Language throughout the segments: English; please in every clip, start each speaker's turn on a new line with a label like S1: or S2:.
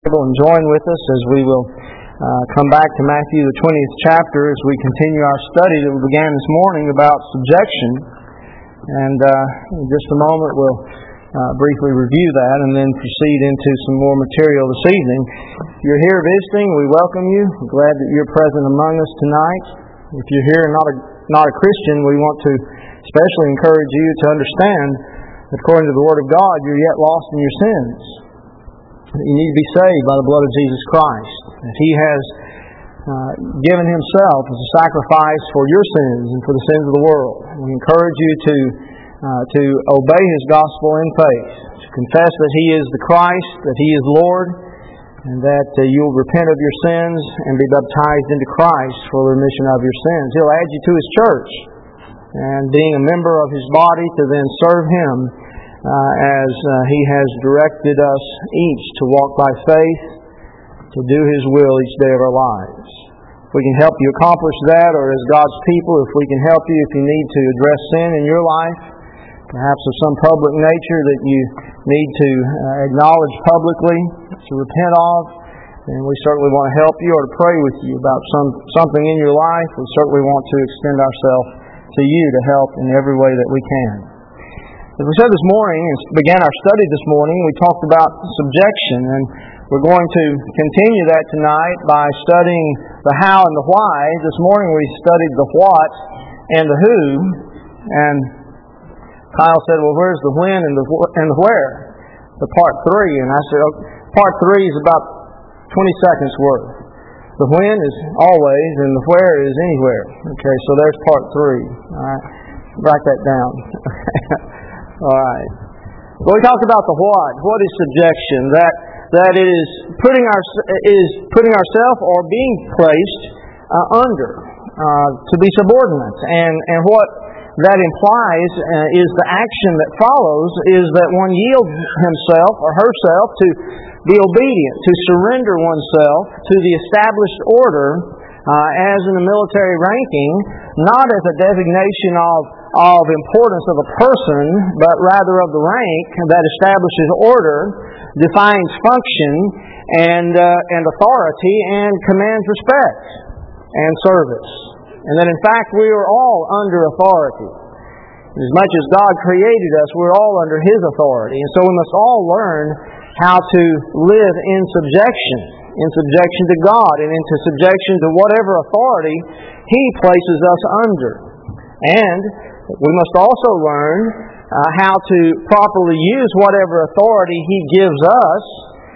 S1: And join with us as we will come back to Matthew the 20th chapter as we continue our study that we began this morning about subjection. And in just a moment we'll briefly review that and then proceed into some more material this evening. If you're here visiting, we welcome you. We're glad that you're present among us tonight. If you're here and not a Christian, we want to especially encourage you to understand that according to the Word of God, you're yet lost in your sins. You need to be saved by the blood of Jesus Christ. That He has given Himself as a sacrifice for your sins and for the sins of the world. We encourage you to obey His gospel in faith, to confess that He is the Christ, that He is Lord, and that you'll repent of your sins and be baptized into Christ for the remission of your sins. He'll add you to His church, and being a member of His body to then serve Him as He has directed us each to walk by faith, to do His will each day of our lives. If we can help you accomplish that, or as God's people, if we can help you if you need to address sin in your life, perhaps of some public nature that you need to acknowledge publicly, to repent of, then we certainly want to help you or to pray with you about something in your life. We certainly want to extend ourselves to you to help in every way that we can. As we said this morning, and began our study this morning, we talked about subjection, and we're going to continue that tonight by studying the how and the why. This morning we studied the what and the who, and Kyle said, well, where's the when and the where? The part 3, and I said, part 3 is about 20 seconds worth. The when is always, and the where is anywhere. Okay, so there's part 3. All right, write that down. All right. Well, we talked about the what. What is subjection? That it is putting ourselves or being placed under to be subordinate. And what that implies is the action that follows is that one yields himself or herself to be obedient, to surrender oneself to the established order as in the military ranking, not as a designation of importance of a person, but rather of the rank that establishes order, defines function and authority, and commands respect and service. And that in fact we are all under authority. As much as God created us, we're all under His authority. And so we must all learn how to live in subjection to God and into subjection to whatever authority He places us under. And we must also learn how to properly use whatever authority He gives us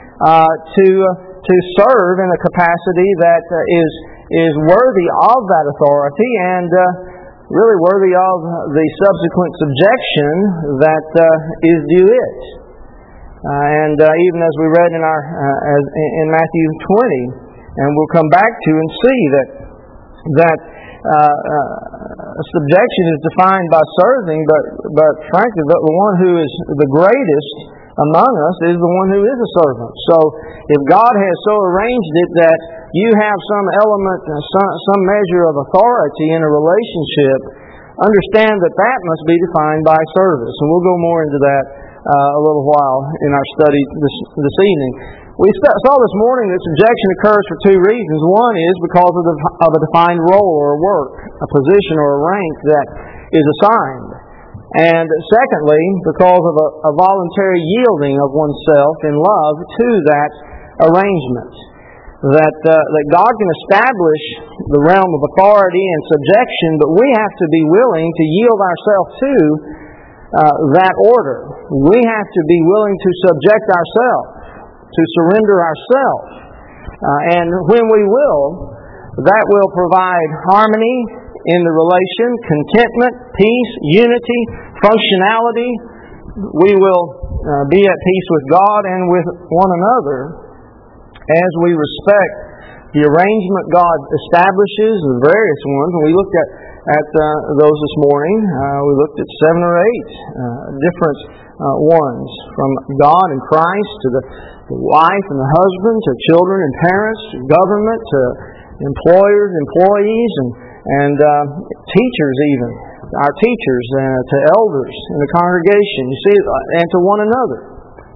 S1: to serve in a capacity that is worthy of that authority and really worthy of the subsequent subjection that is due it. And even as we read in Matthew 20, and we'll come back to and see that subjection is defined by serving, but frankly, the one who is the greatest among us is the one who is a servant. So, if God has so arranged it that you have some element, some measure of authority in a relationship, understand that must be defined by service. And we'll go more into that a little while in our study this evening. We saw this morning that subjection occurs for 2 reasons. One is because of a defined role or work, a position or a rank that is assigned. And secondly, because of a voluntary yielding of oneself in love to that arrangement. That God can establish the realm of authority and subjection, but we have to be willing to yield ourselves to that order. We have to be willing to subject ourselves, to surrender ourselves. And when we will, that will provide harmony in the relation, contentment, peace, unity, functionality. We will be at peace with God and with one another as we respect the arrangement God establishes, the various ones. And we looked at those this morning. We looked at 7 or 8 different ones, from God and Christ to the wife and the husband, to children and parents, to government, to employers, employees, and teachers even, our teachers, to elders in the congregation, you see, and to one another.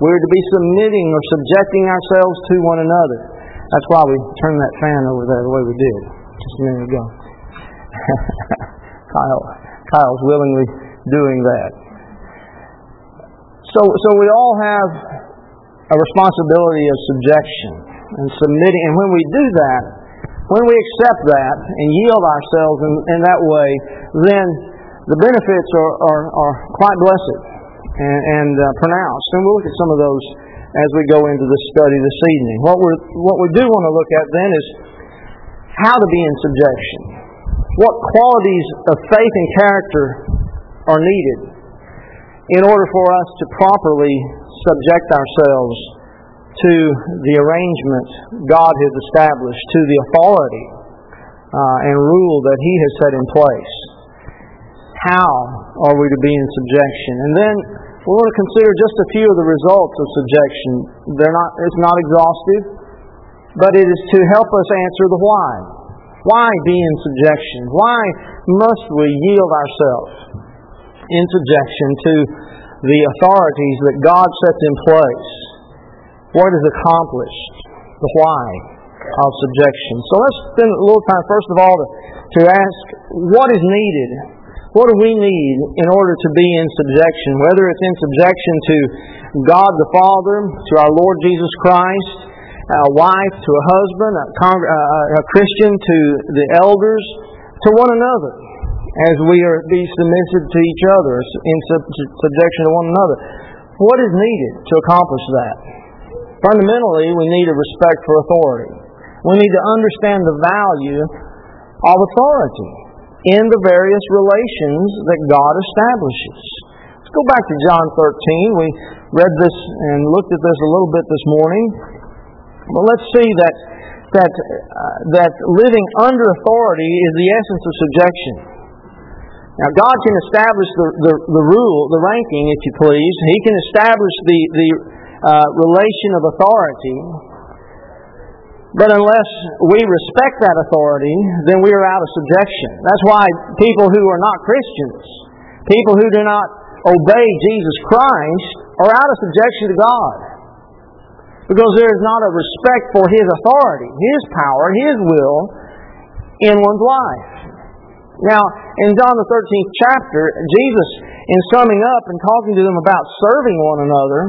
S1: We're to be submitting or subjecting ourselves to one another. That's why we turned that fan over there the way we did just a minute ago. Kyle's willingly doing that. So we all have a responsibility of subjection and submitting. And when we do that, when we accept that and yield ourselves in that way, then the benefits are quite blessed and pronounced. And we'll look at some of those as we go into the study this evening. What we do want to look at then is how to be in subjection. What qualities of faith and character are needed in order for us to properly subject ourselves to the arrangement God has established, to the authority and rule that He has set in place. How are we to be in subjection? And then we want to consider just a few of the results of subjection. It's not exhaustive, but it is to help us answer the why. Why be in subjection? Why must we yield ourselves in subjection to the authorities that God sets in place? What is accomplished? The why of subjection. So let's spend a little time, first of all, to ask what is needed. What do we need in order to be in subjection? Whether it's in subjection to God the Father, to our Lord Jesus Christ, a wife to a husband, a Christian to the elders, to one another, as we are be submissive to each other, in subjection to one another. What is needed to accomplish that? Fundamentally, we need a respect for authority. We need to understand the value of authority in the various relations that God establishes. Let's go back to John 13. We read this and looked at this a little bit this morning. But let's see that living under authority is the essence of subjection. Now, God can establish the rule, the ranking, if you please. He can establish the relation of authority. But unless we respect that authority, then we are out of subjection. That's why people who are not Christians, people who do not obey Jesus Christ, are out of subjection to God. Because there is not a respect for His authority, His power, His will in one's life. Now, in John the 13th chapter, Jesus, in summing up and talking to them about serving one another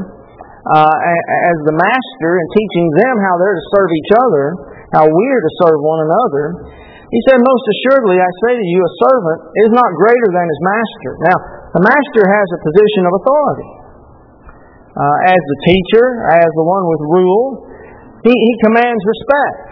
S1: as the Master and teaching them how they're to serve each other, how we are to serve one another, He said, "Most assuredly, I say to you, a servant is not greater than his master." Now, the Master has a position of authority. As the teacher, as the one with rule, he commands respect.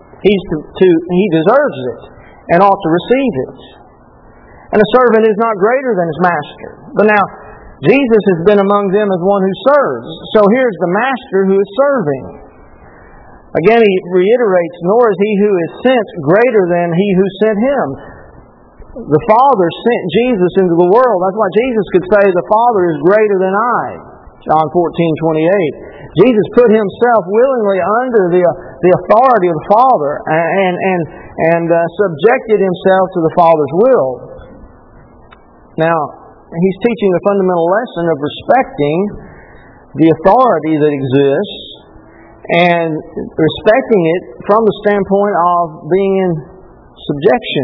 S1: He deserves it and ought to receive it. And a servant is not greater than his master. But now, Jesus has been among them as one who serves. So here's the Master who is serving. Again, He reiterates, "Nor is he who is sent greater than he who sent him." The Father sent Jesus into the world. That's why Jesus could say, "The Father is greater than I." John 14:28. Jesus put Himself willingly under the authority of the Father and subjected Himself to the Father's will. Now, He's teaching the fundamental lesson of respecting the authority that exists and respecting it from the standpoint of being in subjection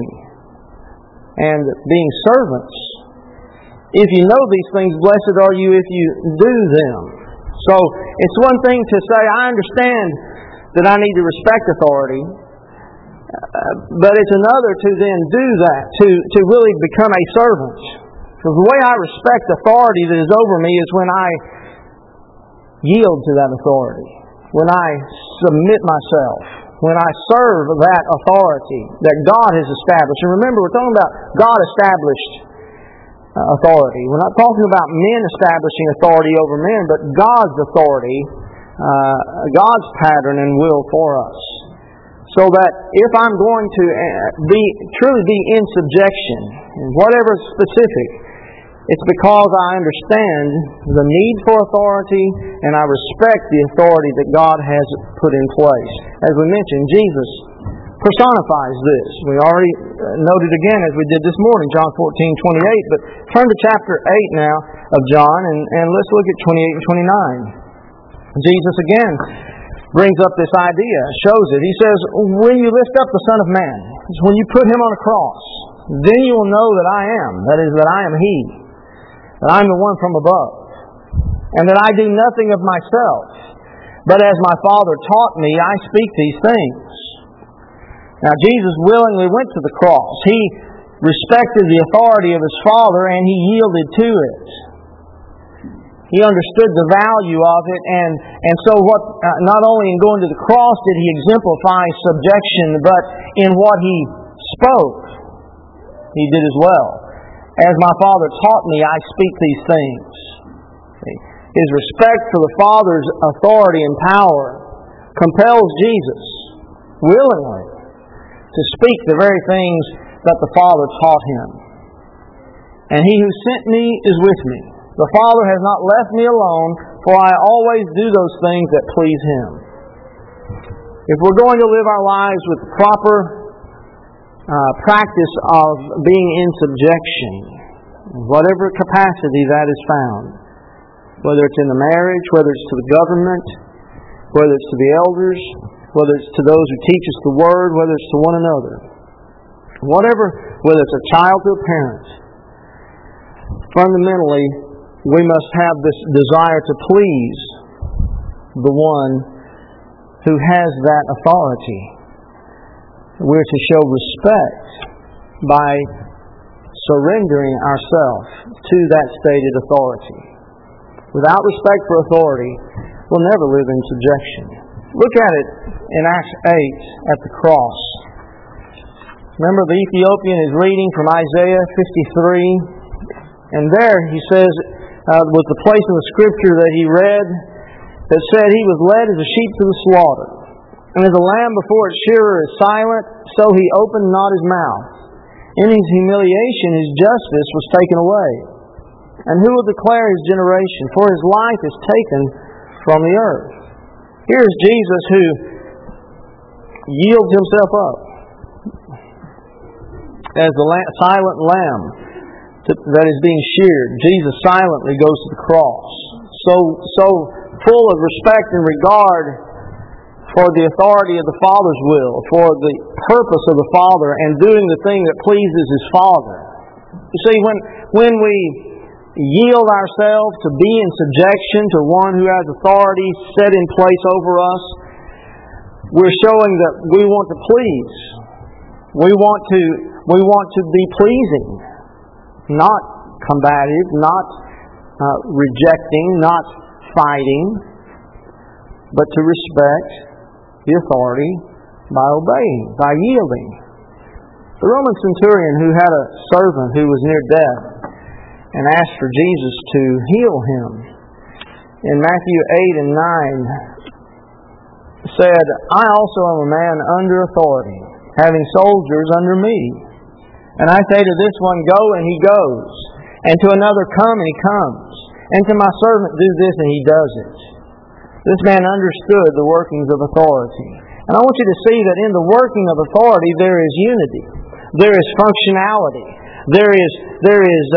S1: and being servants. If you know these things, blessed are you if you do them. So, it's one thing to say, I understand that I need to respect authority, but it's another to then do that, to really become a servant. Because the way I respect authority that is over me is when I yield to that authority, when I submit myself, when I serve that authority that God has established. And remember, we're talking about God established authority. We're not talking about men establishing authority over men, but God's authority, God's pattern and will for us. So that if I'm going to truly be in subjection, in whatever specific, it's because I understand the need for authority and I respect the authority that God has put in place. As we mentioned, Jesus personifies this. We already noted again as we did this morning, John 14:28. But turn to chapter 8 now of John and let's look at 28 and 29. Jesus again brings up this idea, shows it. He says, when you lift up the Son of Man, when you put Him on a cross, then you will know that I am, that is, that I am He, that I am the one from above, and that I do nothing of myself, but as my Father taught me, I speak these things. Now, Jesus willingly went to the cross. He respected the authority of His Father, and He yielded to it. He understood the value of it, and so not only in going to the cross did He exemplify subjection, but in what He spoke, He did as well. As my Father taught me, I speak these things. His respect for the Father's authority and power compels Jesus willingly to speak the very things that the Father taught Him. And He who sent me is with me. The Father has not left me alone, for I always do those things that please Him. If we're going to live our lives with the proper practice of being in subjection, whatever capacity that is found, whether it's in the marriage, whether it's to the government, whether it's to the elders, whether it's to those who teach us the Word, whether it's to one another, whether it's a child to a parent, fundamentally, we must have this desire to please the one who has that authority. We're to show respect by surrendering ourselves to that stated authority. Without respect for authority, we'll never live in subjection. Look at it in Acts 8 at the cross. Remember, the Ethiopian is reading from Isaiah 53, and there he says, was the place in the Scripture that he read that said he was led as a sheep to the slaughter. And as a lamb before its shearer is silent, so he opened not his mouth. In his humiliation his justice was taken away. And who will declare his generation? For his life is taken from the earth. Here is Jesus who yields Himself up as the silent lamb that is being sheared. Jesus silently goes to the cross. So full of respect and regard for the authority of the Father's will, for the purpose of the Father, and doing the thing that pleases His Father. You see, when we yield ourselves to be in subjection to one who has authority set in place over us, we're showing that we want to please. We want to be pleasing, not combative, not rejecting, not fighting, but to respect the authority by obeying, by yielding. The Roman centurion who had a servant who was near death and asked for Jesus to heal him, in Matthew 8 and 9 said, I also am a man under authority, having soldiers under me. And I say to this one, go, and he goes. And to another, come, and he comes. And to my servant, do this, and he does it. This man understood the workings of authority. And I want you to see that in the working of authority, there is unity. There is functionality. There is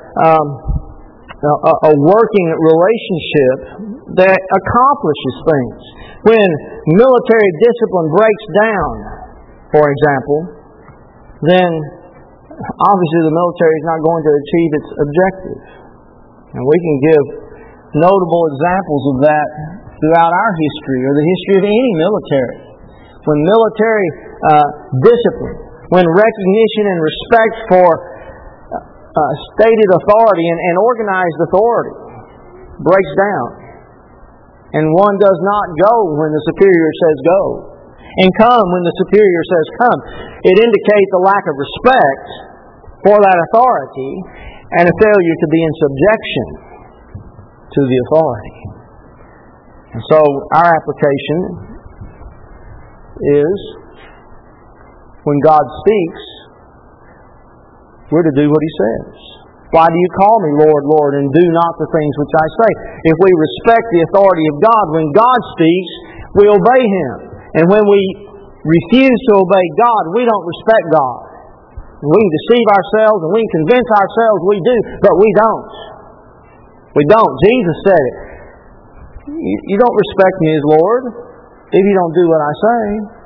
S1: a working relationship that accomplishes things. When military discipline breaks down, for example, then obviously the military is not going to achieve its objective. And we can give notable examples of that throughout our history, or the history of any military. When military discipline, when recognition and respect for stated authority and organized authority breaks down, and one does not go when the superior says go, and come when the superior says come, it indicates a lack of respect for that authority and a failure to be in subjection to the authority. And so our application is, when God speaks, we're to do what He says. Why do you call me Lord, Lord, and do not the things which I say? If we respect the authority of God, when God speaks, we obey Him. And when we refuse to obey God, we don't respect God. We can deceive ourselves and we can convince ourselves we do, but we don't. We don't. Jesus said it. You don't respect me as Lord if you don't do what I say.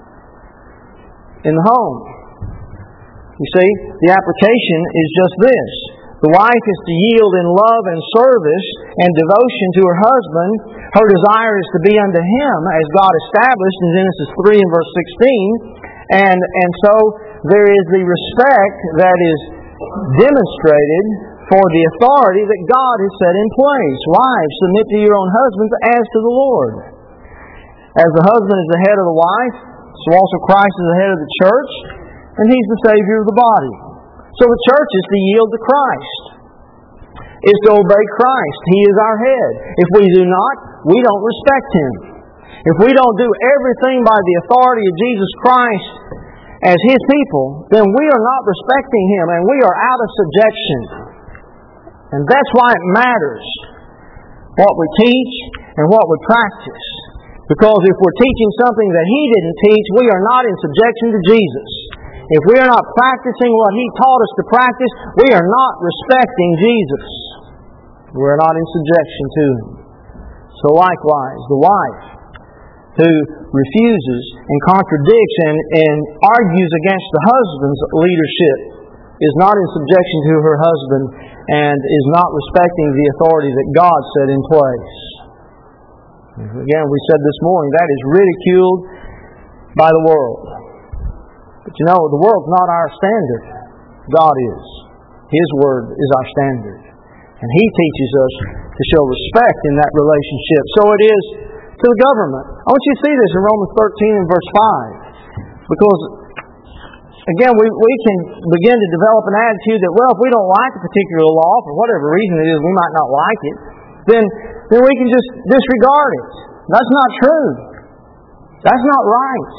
S1: In the home. You see, the application is just this. The wife is to yield in love and service and devotion to her husband. Her desire is to be unto him as God established in Genesis 3 and verse 16. And so there is the respect that is demonstrated for the authority that God has set in place. Wives, submit to your own husbands as to the Lord. As the husband is the head of the wife, so also Christ is the head of the church, and He's the Savior of the body. So the church is to yield to Christ, is to obey Christ. He is our head. If we do not, we don't respect Him. If we don't do everything by the authority of Jesus Christ as His people, then we are not respecting Him, and we are out of subjection. And that's why it matters what we teach and what we practice. Because if we're teaching something that He didn't teach, we are not in subjection to Jesus. If we are not practicing what He taught us to practice, we are not respecting Jesus. We are not in subjection to Him. So likewise, the wife who refuses and contradicts and argues against the husband's leadership is not in subjection to her husband and is not respecting the authority that God set in place. Again, we said this morning, that is ridiculed by the world. But you know, the world's not our standard. God is. His Word is our standard. And He teaches us to show respect in that relationship. So it is to the government. I want you to see this in Romans 13 and verse 5. Because, again, we can begin to develop an attitude that, well, if we don't like a particular law, for whatever reason it is, we might not like it, then we can just disregard it. That's not true. That's not right.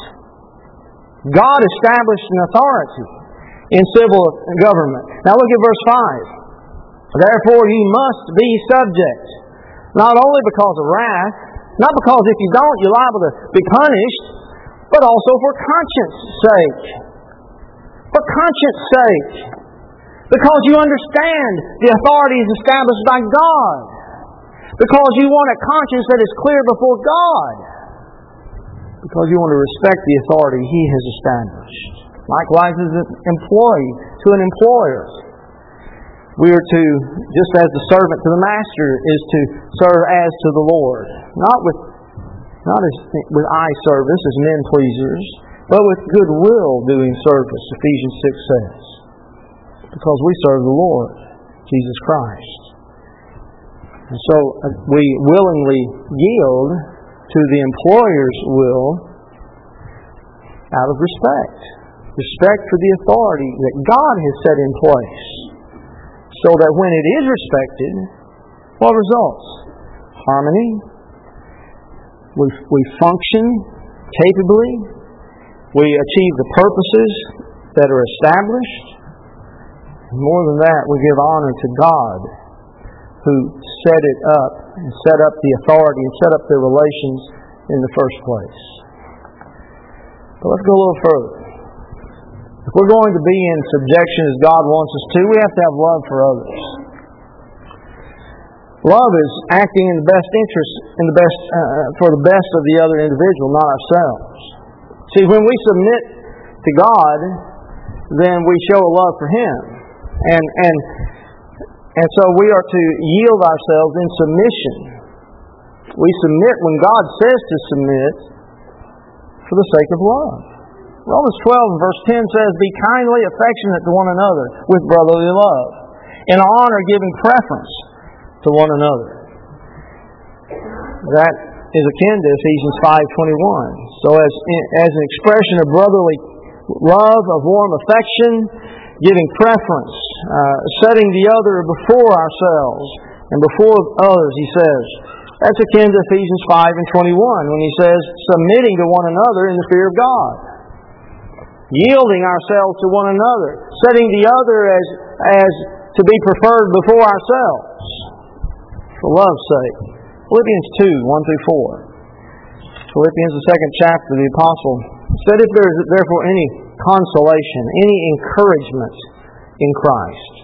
S1: God established an authority in civil government. Now look at verse 5. Therefore you must be subject, not only because of wrath, not because if you don't you're liable to be punished, but also for conscience sake. For conscience sake. Because you understand the authority is established by God. Because you want a conscience that is clear before God. Because you want to respect the authority He has established. Likewise as an employee to an employer. We are to, just as the servant to the master is to serve as to the Lord. Not with eye service as men pleasers, but with goodwill doing service, Ephesians 6 says. Because we serve the Lord, Jesus Christ. And so we willingly yield to the employer's will out of respect. Respect for the authority that God has set in place. So that when it is respected, what results? Harmony. We function capably. We achieve the purposes that are established. And more than that, we give honor to God who set it up and set up the authority and set up the relations in the first place. But let's go a little further. If we're going to be in subjection as God wants us to, we have to have love for others. Love is acting in the best interest, for the best of the other individual, not ourselves. See, when we submit to God, then we show a love for Him. And so we are to yield ourselves in submission. We submit when God says to submit for the sake of love. Romans 12 and verse 10 says, be kindly affectionate to one another with brotherly love, in honor giving preference to one another. That is akin to Ephesians 5:21. So as an expression of brotherly love, of warm affection, giving preference, setting the other before ourselves and before others, he says. That's akin to Ephesians 5:21 when he says, submitting to one another in the fear of God. Yielding ourselves to one another, setting the other as to be preferred before ourselves. For love's sake. Philippians 2:1-4. Philippians, the second chapter, the apostle said, if there is therefore any consolation, any encouragement in Christ,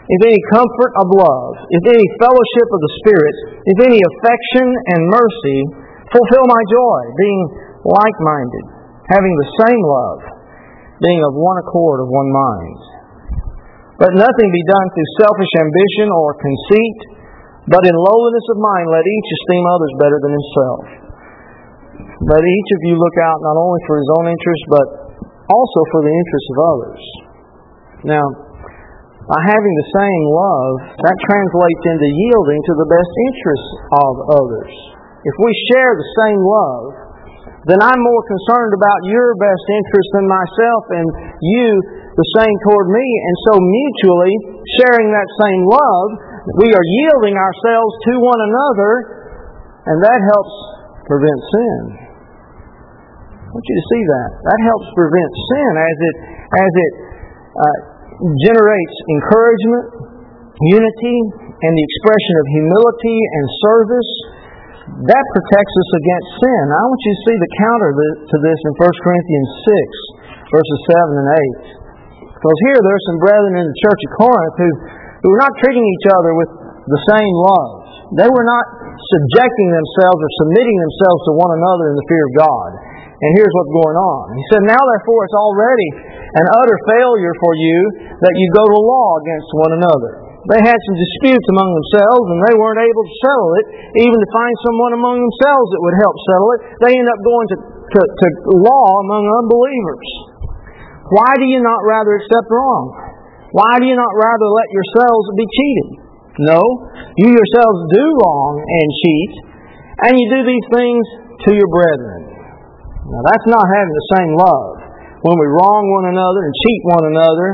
S1: if any comfort of love, if any fellowship of the Spirit, if any affection and mercy, fulfill my joy, being like-minded, having the same love, being of one accord, of one mind. Let nothing be done through selfish ambition or conceit, but in lowliness of mind let each esteem others better than himself. Let each of you look out not only for his own interest, but also for the interests of others. Now, by having the same love, that translates into yielding to the best interests of others. If we share the same love, then I'm more concerned about your best interest than myself, and you the same toward me. And so mutually sharing that same love, we are yielding ourselves to one another, and that helps prevent sin. I want you to see that. That helps prevent sin as it generates encouragement, unity, and the expression of humility and service. That protects us against sin. I want you to see the counter to this in 1 Corinthians 6, verses 7 and 8. Because here there are some brethren in the church of Corinth who were not treating each other with the same love. They were not subjecting themselves or submitting themselves to one another in the fear of God. And here's what's going on. He said, now therefore it's already an utter failure for you that you go to law against one another. They had some disputes among themselves, and they weren't able to settle it, even to find someone among themselves that would help settle it. They end up going to law among unbelievers. Why do you not rather accept wrong? Why do you not rather let yourselves be cheated? No, you yourselves do wrong and cheat, and you do these things to your brethren. Now that's not having the same love. When we wrong one another and cheat one another,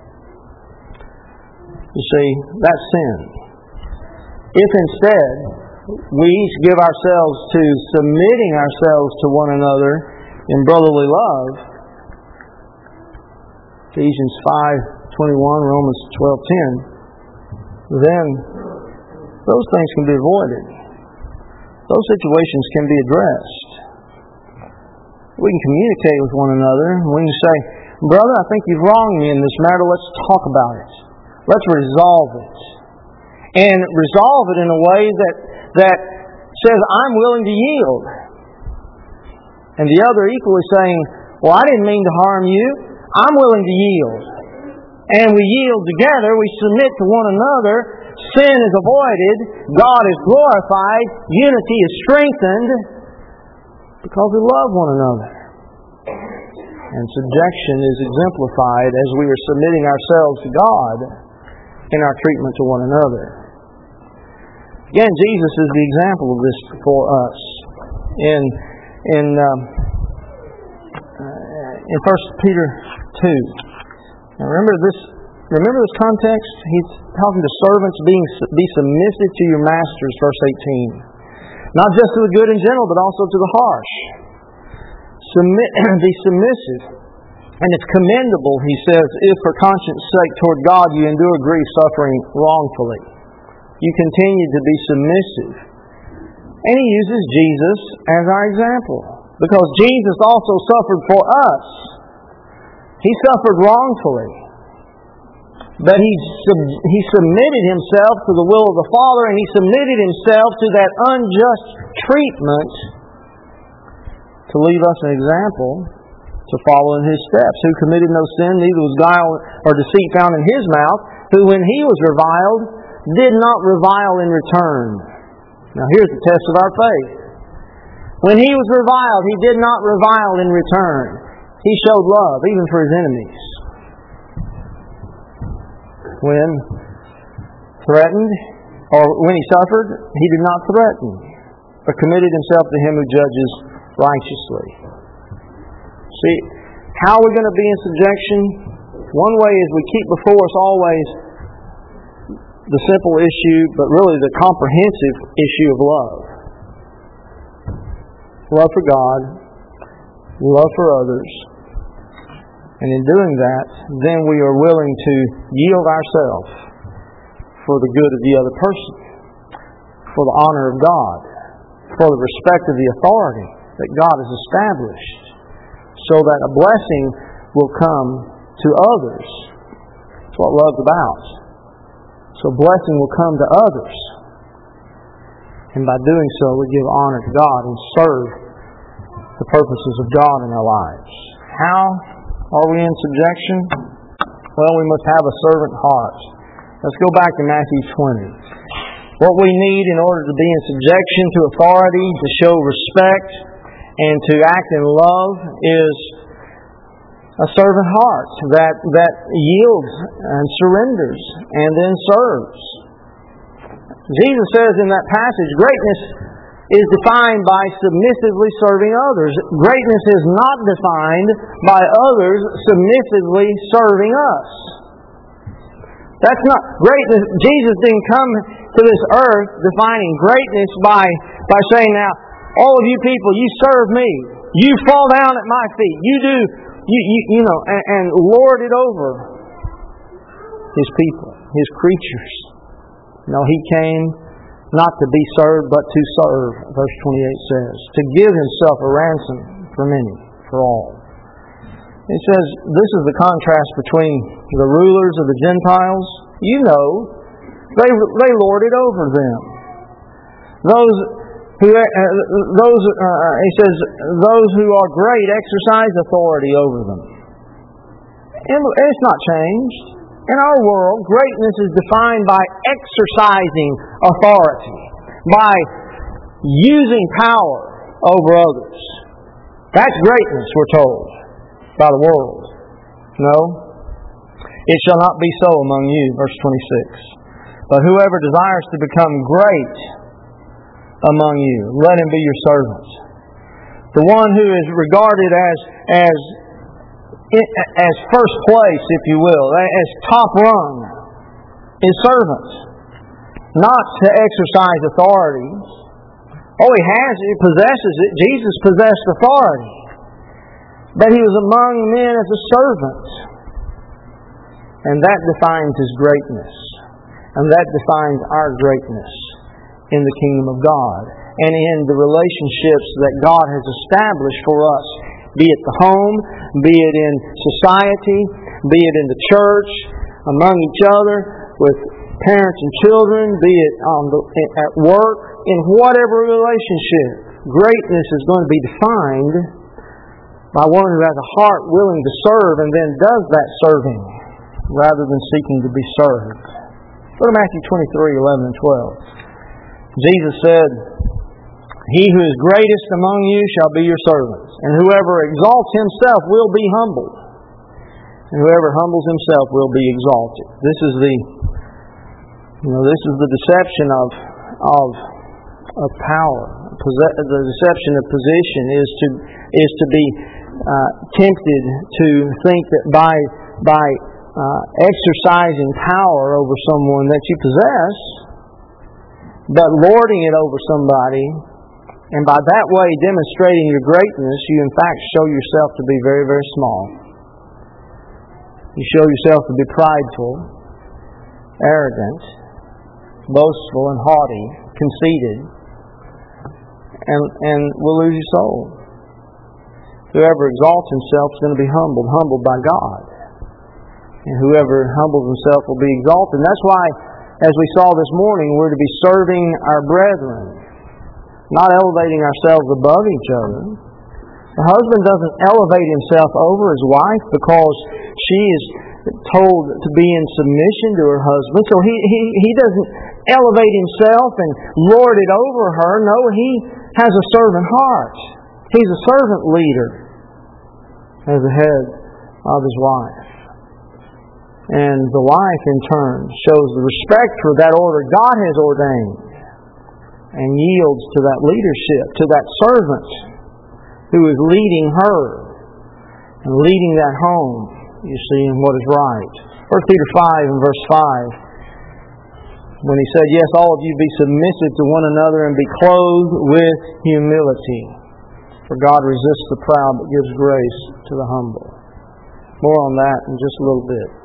S1: you see, that's sin. If instead we give ourselves to submitting ourselves to one another in brotherly love, Ephesians 5:21, Romans 12:10, then those things can be avoided. Those situations can be addressed. We can communicate with one another. We can say, brother, I think you've wronged me in this matter. Let's talk about it. Let's resolve it. And resolve it in a way that says, I'm willing to yield. And the other equally saying, well, I didn't mean to harm you. I'm willing to yield. And we yield together. We submit to one another. Sin is avoided. God is glorified. Unity is strengthened. Because we love one another. And subjection is exemplified as we are submitting ourselves to God in our treatment to one another. Again, Jesus is the example of this for us. In 1 Peter 2. Now remember this context? He's talking to servants, be submissive to your masters, verse 18. Not just to the good and gentle, but also to the harsh. Be submissive. And it's commendable, he says, if for conscience sake toward God you endure grief, suffering wrongfully. You continue to be submissive. And he uses Jesus as our example. Because Jesus also suffered for us. He suffered wrongfully. But he submitted himself to the will of the Father, and he submitted himself to that unjust treatment to leave us an example to follow in his steps. Who committed no sin, neither was guile or deceit found in his mouth, who when he was reviled, did not revile in return. Now here's the test of our faith. When he was reviled, he did not revile in return. He showed love, even for his enemies. When threatened, or when he suffered, he did not threaten, but committed himself to him who judges righteously. See, how are we going to be in subjection? One way is we keep before us always the simple issue, but really the comprehensive issue of love. Love for God, love for others. And in doing that, then we are willing to yield ourselves for the good of the other person, for the honor of God, for the respect of the authority that God has established, so that a blessing will come to others. That's what love's about. So blessing will come to others. And by doing so, we give honor to God and serve the purposes of God in our lives. How are we in subjection? Well, we must have a servant heart. Let's go back to Matthew 20. What we need in order to be in subjection to authority, to show respect, and to act in love is a servant heart that yields and surrenders and then serves. Jesus says in that passage, greatness is defined by submissively serving others. Greatness is not defined by others submissively serving us. That's not greatness. Jesus didn't come to this earth defining greatness by saying, now, all of you people, you serve me. You fall down at my feet. You do, and lord it over His people, His creatures. No, He came not to be served, but to serve, verse 28 says. To give Himself a ransom for many, for all. It says, this is the contrast between the rulers of the Gentiles. You know, they lord it over them. He says, those who are great exercise authority over them. And it's not changed. In our world, greatness is defined by exercising authority, by using power over others. That's greatness, we're told, by the world. No. It shall not be so among you, verse 26. But whoever desires to become great among you, let him be your servant. The one who is regarded as first place, if you will, as top rung, is servant. Not to exercise authority. Oh, he possesses it. Jesus possessed authority. But He was among men as a servant. And that defines His greatness. And that defines our greatness in the kingdom of God. And in the relationships that God has established for us. Be it the home, be it in society, be it in the church, among each other, with parents and children, be it at work, in whatever relationship. Greatness is going to be defined by one who has a heart willing to serve and then does that serving rather than seeking to be served. Go to Matthew 23:11 and 12. Jesus said, He who is greatest among you shall be your servant. And whoever exalts himself will be humbled. And whoever humbles himself will be exalted. This is the deception of power. The deception of position is to be tempted to think that by exercising power over someone that you possess, but lording it over somebody, and by that way demonstrating your greatness, you in fact show yourself to be very, very small. You show yourself to be prideful, arrogant, boastful and haughty, conceited, and will lose your soul. Whoever exalts himself is going to be humbled by God. And whoever humbles himself will be exalted. And that's why, as we saw this morning, we're to be serving our brethren, not elevating ourselves above each other. The husband doesn't elevate himself over his wife because she is told to be in submission to her husband. So he doesn't elevate himself and lord it over her. No, he has a servant heart. He's a servant leader as the head of his wife. And the wife, in turn, shows the respect for that order God has ordained and yields to that leadership, to that servant who is leading her and leading that home, you see, in what is right. 1 Peter 5 and verse 5, when he said, yes, all of you be submissive to one another and be clothed with humility. For God resists the proud but gives grace to the humble. More on that in just a little bit.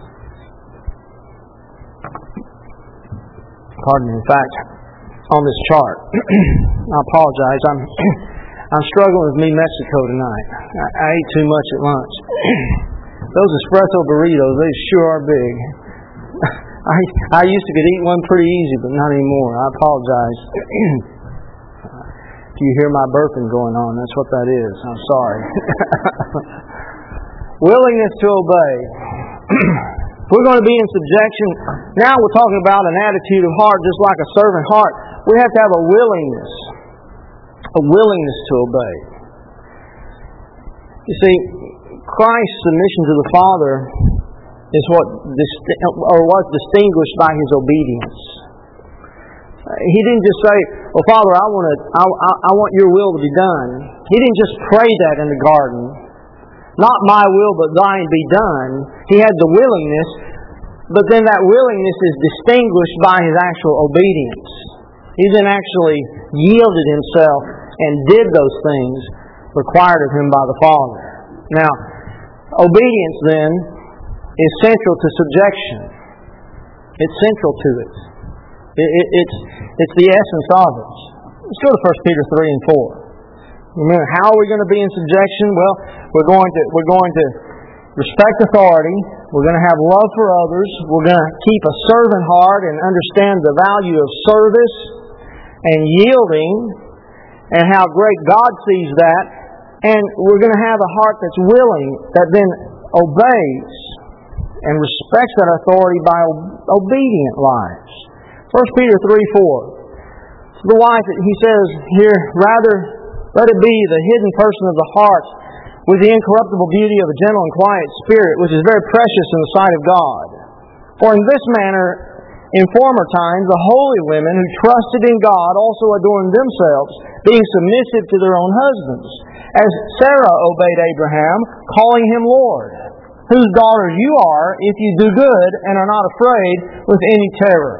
S1: Pardon me. In fact, on this chart, I apologize. I'm struggling with me Mexico tonight. I ate too much at lunch. Those espresso burritos, they sure are big. I used to could eat one pretty easy, but not anymore. I apologize. If you hear my burping going on, that's what that is. I'm sorry. Willingness to obey. We're going to be in subjection. Now we're talking about an attitude of heart, just like a servant heart. We have to have a willingness to obey. You see, Christ's submission to the Father is what was distinguished by His obedience. He didn't just say, "Well, Father, I want Your will to be done." He didn't just pray that in the garden. Not my will, but Thine be done. He had the willingness, but then that willingness is distinguished by His actual obedience. He then actually yielded Himself and did those things required of Him by the Father. Now, obedience then is central to subjection. It's central to it. It's the essence of it. Let's go to 1 Peter 3 and 4. Remember, how are we going to be in subjection? Well, we're going to respect authority. We're going to have love for others. We're going to keep a servant heart and understand the value of service and yielding and how great God sees that. And we're going to have a heart that's willing, that then obeys and respects that authority by obedient lives. 1 Peter 3:4. To the wife, he says here, rather let it be the hidden person of the heart with the incorruptible beauty of a gentle and quiet spirit, which is very precious in the sight of God. For in this manner, in former times, the holy women who trusted in God also adorned themselves, being submissive to their own husbands, as Sarah obeyed Abraham, calling him Lord, whose daughters you are, if you do good and are not afraid with any terror.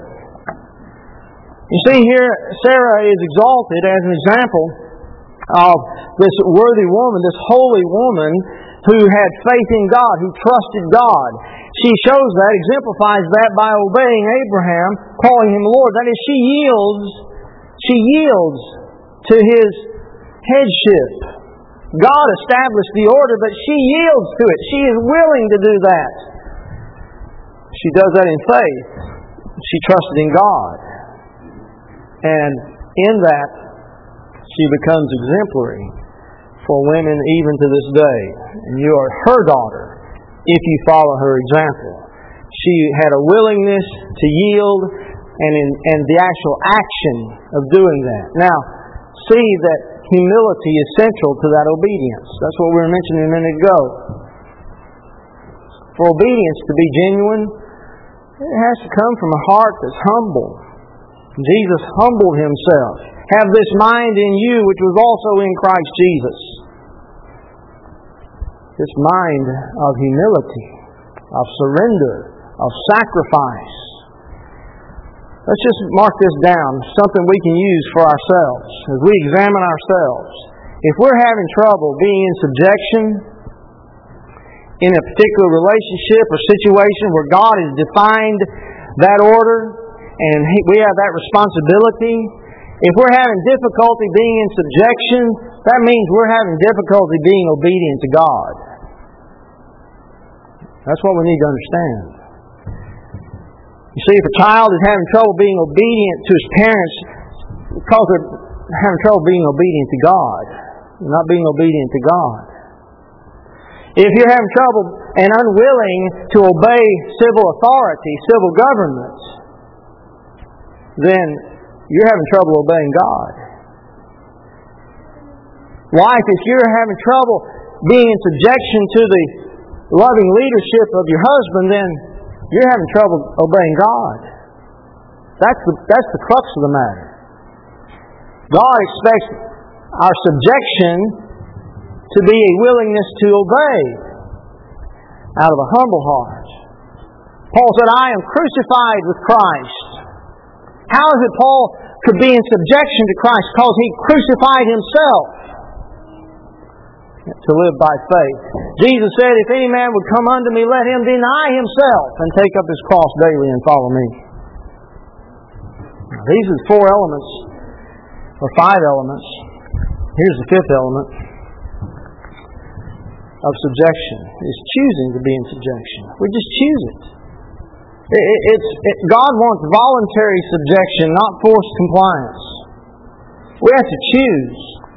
S1: You see here, Sarah is exalted as an example of this worthy woman, this holy woman who had faith in God, who trusted God. She shows that, exemplifies that by obeying Abraham, calling him Lord. That is, she yields to his headship. God established the order, but she yields to it. She is willing to do that. She does that in faith. She trusted in God. And in that, she becomes exemplary for women even to this day. And you are her daughter if you follow her example. She had a willingness to yield and the actual action of doing that. Now, see that humility is central to that obedience. That's what we were mentioning a minute ago. For obedience to be genuine, it has to come from a heart that's humble. Jesus humbled Himself. Have this mind in you, which was also in Christ Jesus. This mind of humility, of surrender, of sacrifice. Let's just mark this down, something we can use for ourselves as we examine ourselves. If we're having trouble being in subjection in a particular relationship or situation where God has defined that order and we have that responsibility, if we're having difficulty being in subjection, that means we're having difficulty being obedient to God. That's what we need to understand. You see, if a child is having trouble being obedient to his parents because they're having trouble being obedient to God, not being obedient to God. If you're having trouble and unwilling to obey civil authority, civil government, then you're having trouble obeying God. Wife, if you're having trouble being in subjection to the loving leadership of your husband, then you're having trouble obeying God. That's the crux of the matter. God expects our subjection to be a willingness to obey out of a humble heart. Paul said, I am crucified with Christ. How is it Paul could be in subjection to Christ? Because he crucified himself to live by faith. Jesus said, if any man would come unto me, let him deny himself and take up his cross daily and follow me. These are the 4 elements, or 5 elements. Here's the 5th element of subjection. Is choosing to be in subjection. We just choose it. God wants voluntary subjection, not forced compliance. We have to choose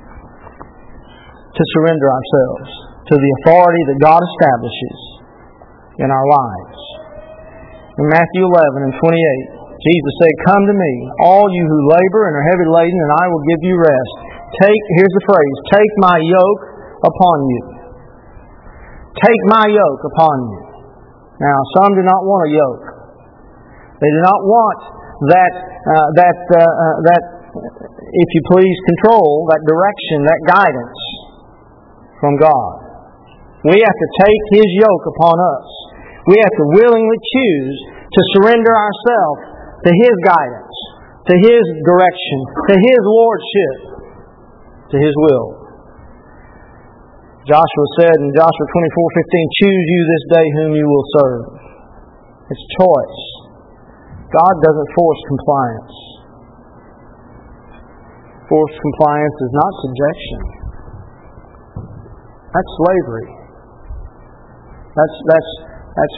S1: to surrender ourselves to the authority that God establishes in our lives. In Matthew 11 and 28, Jesus said, "Come to me, all you who labor and are heavy laden, and I will give you rest." Here's the phrase, "Take my yoke upon you." Take my yoke upon you. Now, some do not want a yoke. They do not want that, if you please, control, that direction, that guidance from God. We have to take His yoke upon us. We have to willingly choose to surrender ourselves to His guidance, to His direction, to His lordship, to His will. Joshua said in Joshua 24:15, "Choose you this day whom you will serve." It's choice. God doesn't force compliance. Forced compliance is not subjection. That's slavery. That's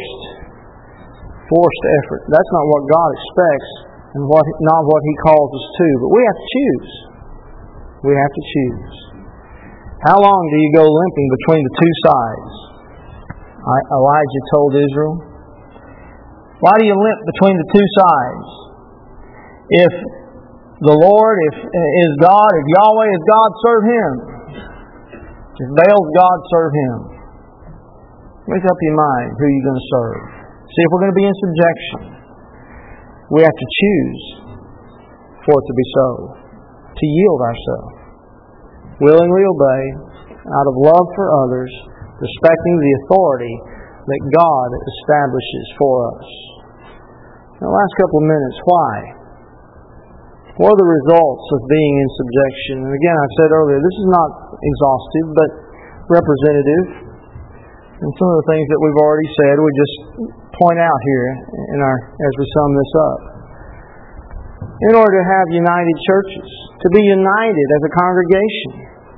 S1: forced effort. That's not what God expects and not what He calls us to. But we have to choose. We have to choose. How long do you go limping between the two sides? Elijah told Israel. Why do you limp between the two sides? If the Lord is God, if Yahweh is God, serve Him. If Baal's God, serve Him. Make up your mind who you're going to serve. See, if we're going to be in subjection, we have to choose for it to be so. To yield ourselves. Willingly obey, out of love for others, respecting the authority that God establishes for us. Now, the last couple of minutes, why? What are the results of being in subjection? And again, I said earlier, this is not exhaustive, but representative. And some of the things that we've already said, we just point out here as we sum this up. In order to have united churches, to be united as a congregation,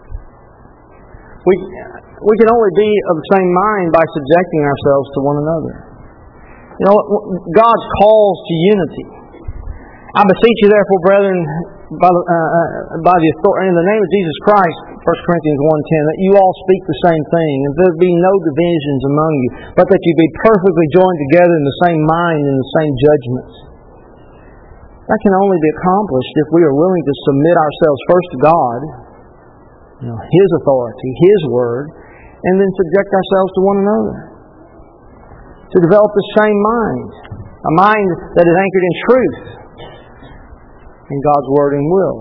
S1: we can only be of the same mind by subjecting ourselves to one another. You know, God's calls to unity. "I beseech you, therefore, brethren, by the authority in the name of Jesus Christ," 1 Corinthians 1:10, "that you all speak the same thing, and there be no divisions among you, but that you be perfectly joined together in the same mind and the same judgments." That can only be accomplished if we are willing to submit ourselves first to God, His authority, His Word, and then subject ourselves to one another. To develop the same mind, a mind that is anchored in truth, in God's Word and will.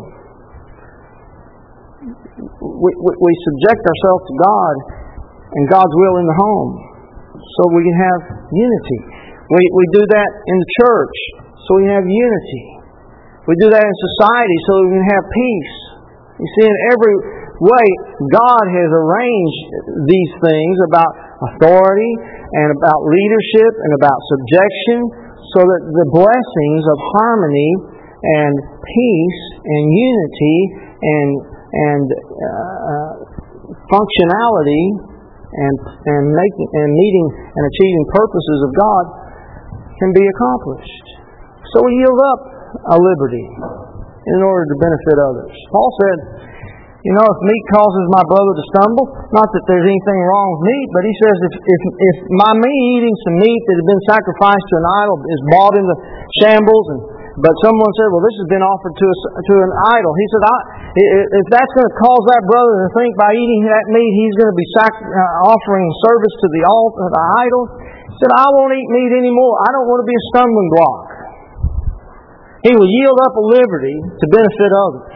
S1: We subject ourselves to God and God's will in the home, so we can have unity. We do that in the church, so we have unity. We do that in society, so we can have peace. You see, in every way, God has arranged these things about authority and about leadership and about subjection, so that the blessings of harmony and peace and unity and functionality and meeting and achieving purposes of God can be accomplished. So we yield up our liberty in order to benefit others. Paul said, if meat causes my brother to stumble, not that there's anything wrong with meat, but he says if my me eating some meat that had been sacrificed to an idol is brought into shambles, but someone said, well, this has been offered to an idol. He said, if that's going to cause that brother to think by eating that meat he's going to be offering service to the altar, the idol, he said, I won't eat meat anymore. I don't want to be a stumbling block. He will yield up a liberty to benefit others.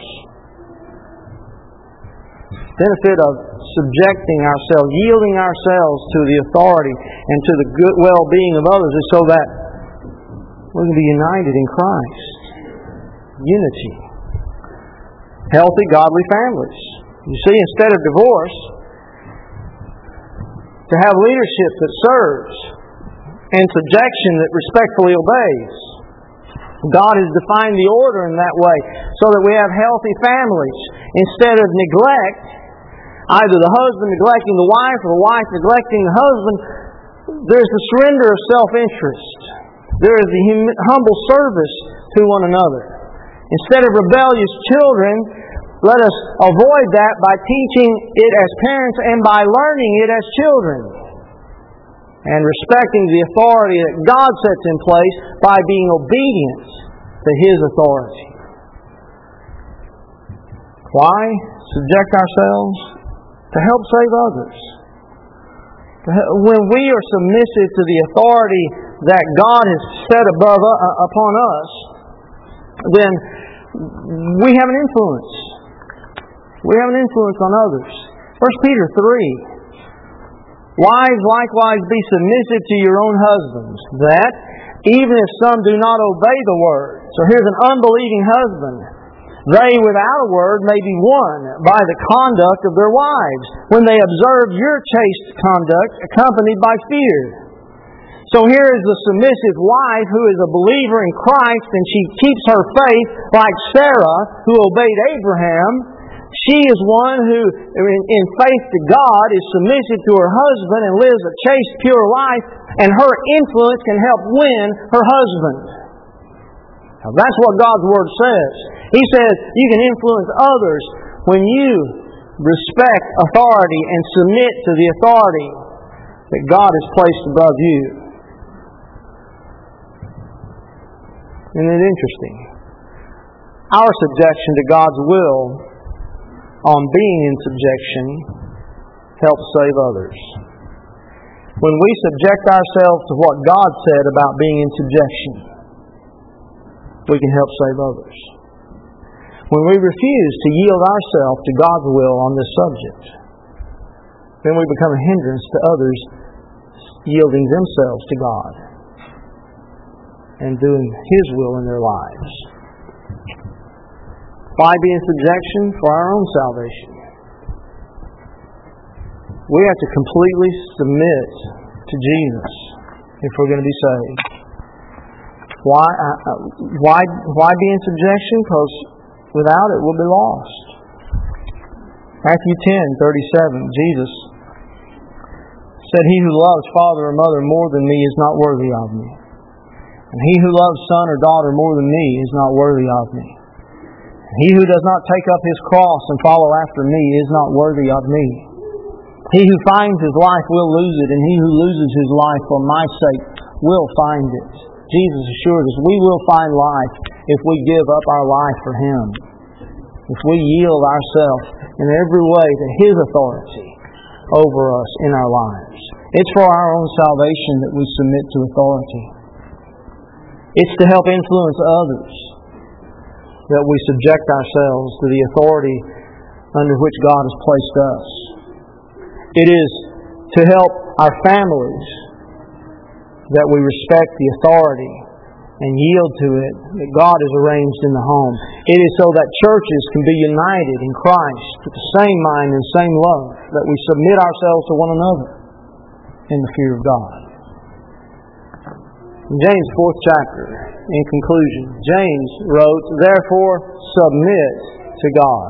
S1: Benefit of subjecting ourselves, yielding ourselves to the authority and to the good well-being of others is so that we can be united in Christ. Unity. Healthy, godly families. You see, instead of divorce, to have leadership that serves and subjection that respectfully obeys. God has defined the order in that way so that we have healthy families. Instead of neglect, either the husband neglecting the wife or the wife neglecting the husband, there's the surrender of self-interest. There is the humble service to one another. Instead of rebellious children, let us avoid that by teaching it as parents and by learning it as children. And respecting the authority that God sets in place by being obedient to His authority. Why subject ourselves? To help save others. When we are submissive to the authority that God has set upon us, then we have an influence. We have an influence on others. 1 Peter 3. Wives, likewise, be submissive to your own husbands, that, even if some do not obey the word. So here's an unbelieving husband. They, without a word, may be won by the conduct of their wives, when they observe your chaste conduct, accompanied by fear. So here is the submissive wife who is a believer in Christ, and she keeps her faith like Sarah, who obeyed Abraham. She is one who, in faith to God, is submissive to her husband and lives a chaste, pure life, and her influence can help win her husband. Now, that's what God's Word says. He says you can influence others when you respect authority and submit to the authority that God has placed above you. Isn't it interesting? Our subjection to God's will on being in subjection helps save others. When we subject ourselves to what God said about being in subjection, we can help save others. When we refuse to yield ourselves to God's will on this subject, then we become a hindrance to others yielding themselves to God and doing His will in their lives. Why be in subjection? For our own salvation. We have to completely submit to Jesus if we're going to be saved. Why be in subjection? Because without it, we'll be lost. Matthew 10:37, Jesus said, "He who loves father or mother more than me is not worthy of me. And he who loves son or daughter more than me is not worthy of me. And he who does not take up his cross and follow after me is not worthy of me. He who finds his life will lose it, and he who loses his life for my sake will find it." Jesus assured us we will find life if we give up our life for Him. If we yield ourselves in every way to His authority over us in our lives. It's for our own salvation that we submit to authority. It's to help influence others that we subject ourselves to the authority under which God has placed us. It is to help our families that we respect the authority and yield to it that God has arranged in the home. It is so that churches can be united in Christ with the same mind and same love, that we submit ourselves to one another in the fear of God. In James' 4th chapter, in conclusion, James wrote, "Therefore submit to God.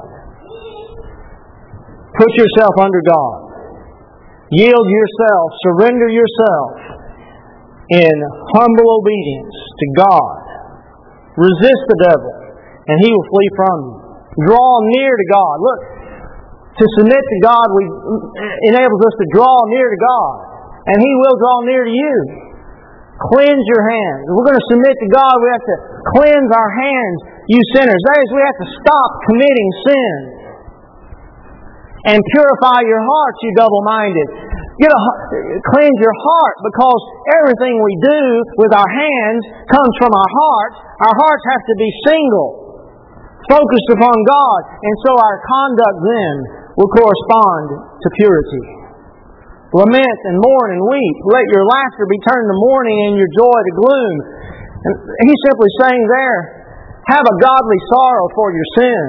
S1: Put yourself under God. Yield yourself, surrender yourself in humble obedience to God. Resist the devil, and he will flee from you. Draw near to God." Look, to submit to God enables us to draw near to God, and He will draw near to you. Cleanse your hands. If we're going to submit to God, we have to cleanse our hands, you sinners. That is, we have to stop committing sin. And purify your hearts, you double-minded. Cleanse your heart, because everything we do with our hands comes from our hearts. Our hearts have to be single, focused upon God, and so our conduct then will correspond to purity. Lament and mourn and weep. Let your laughter be turned to mourning and your joy to gloom. And he's simply saying there, have a godly sorrow for your sin.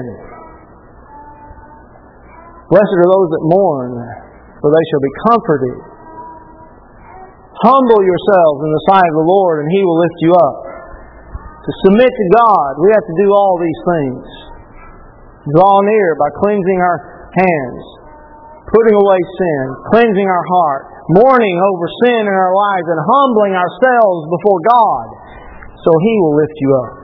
S1: Blessed are those that mourn, for they shall be comforted. Humble yourselves in the sight of the Lord, and He will lift you up. To submit to God, we have to do all these things. Draw near by cleansing our hands. putting away sin, cleansing our heart, mourning over sin in our lives, and humbling ourselves before God, so He will lift you up.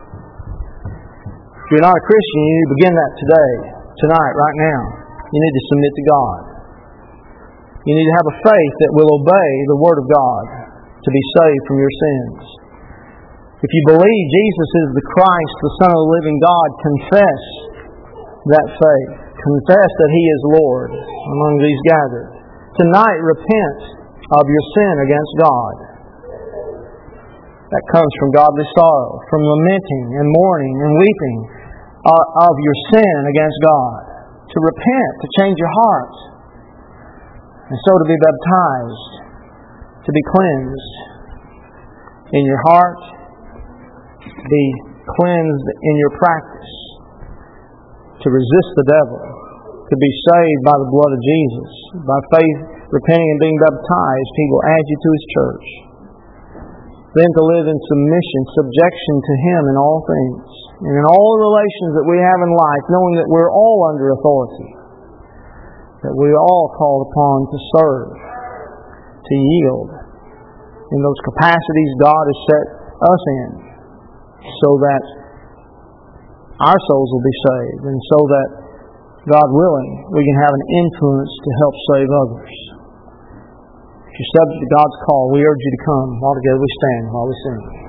S1: If you're not a Christian, you need to begin that today, tonight, right now. You need to submit to God. You need to have a faith that will obey the Word of God to be saved from your sins. If you believe Jesus is the Christ, the Son of the living God, confess that faith. Confess that He is Lord among these gathered. Tonight, repent of your sin against God. That comes from godly sorrow, from lamenting and mourning and weeping of your sin against God. To repent, to change your heart, and so to be baptized, to be cleansed in your heart, be cleansed in your practice, to resist the devil, to be saved by the blood of Jesus. By faith, repenting and being baptized, He will add you to His church. Then to live in submission, subjection to Him in all things, and in all the relations that we have in life, knowing that we're all under authority, that we are all called upon to serve, to yield in those capacities God has set us in, so that our souls will be saved, and so that, God willing, we can have an influence to help save others. If you're subject to God's call, we urge you to come. While together we stand, while we sing.